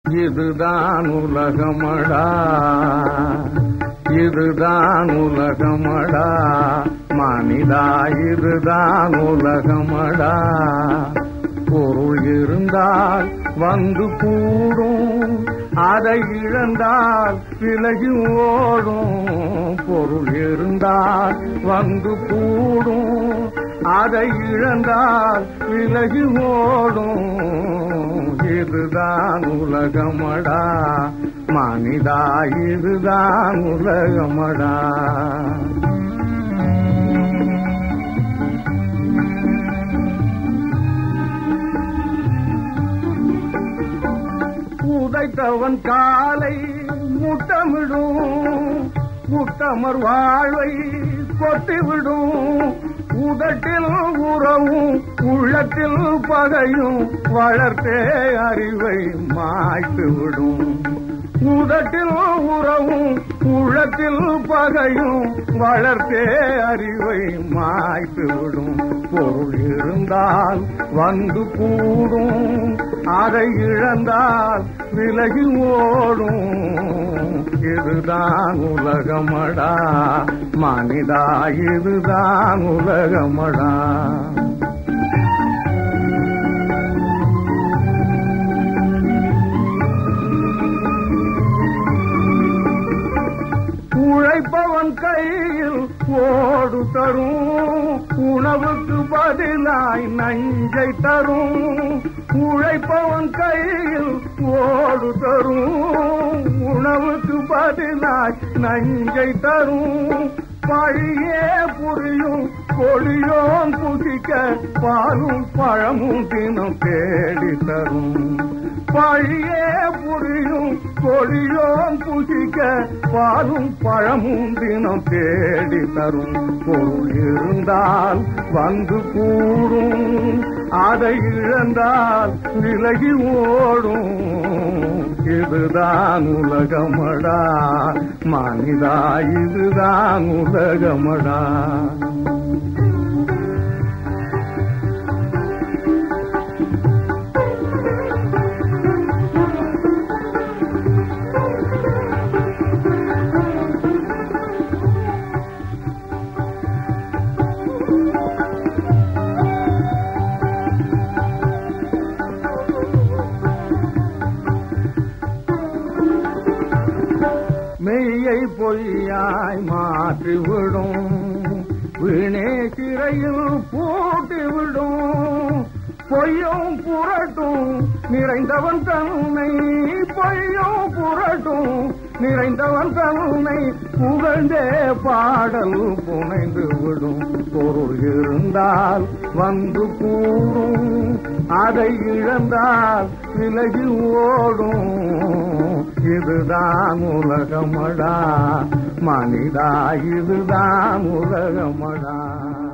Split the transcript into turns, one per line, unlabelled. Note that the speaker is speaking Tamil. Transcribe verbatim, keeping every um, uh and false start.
இதுதான் உலகமடா, இதுதான் உலகமடா மனிதா, இதுதான் உலகமடா. பொருள் இருந்தால் வந்து கூடும், அதை இழந்தால் விலகி ஓடும். பொருள் இருந்தால் வந்து கூடும், அதை இழந்தால் விலகி ஓடும். இதுதான் உலகமடா மனிதா, இதுதான் உலகமடா. உதைத்தவன் காலை முட்டமிடும், முட்டமர் வாழ்வை கொட்டிவிடும். உதட்டில் உறவும் உள்ளத்தில் பகையும் வளர்த்தே அறிவை மாய்த்துவிடும். உதட்டில் உறவும் உள்ளத்தில் பகையும் வளர்த்தே அறிவை மாய்த்துவிடும். பொருள் இருந்தால் வந்து கூடும், அதை இழந்தால் விலகி ஓடும். இதுதான் உலகமடா மனிதா, இதுதான் உலகமடா. உழைப்பவன் கையில் ஓடு தரும், உணவுக்கு பதிலாய் நஞ்சை தரும். உழைப்பவன் கையில் ஓடு தரும், உணவுக்கு பதிலாய் நஞ்சை தரும். பழியே புரியும் கொடியோன் புசிக்க பாலும் பழமும் தினம் தேடி தரும். பழியே புரியும் கொடியோன் புசிக்க பாலும் பழமும் தினம் தேடி தரும். பொருள் இருந்தால் வந்து கூடும், அதை இழந்தால் விலகி ஓடும். இதுதான் உலகமடா மனிதா, இதுதான் உலகமடா. மெய்யை பொய்யாய் மாற்றிவிடும், வீணே சிறையில் பூட்டிவிடும். பொய்யும் புரட்டும் நிறைந்தவன் தன்னை, பொய்யும் புரட்டும் நிறைந்தவன் தன்னை புகழ்ந்தே பாடல் புனைந்து விடும். பொருள் இருந்தால் வந்து கூடும், அதை இழந்தால் விலகி ஓடும். இதுதான் உலகமடா மனிதா, இதுதான் உலகமடா.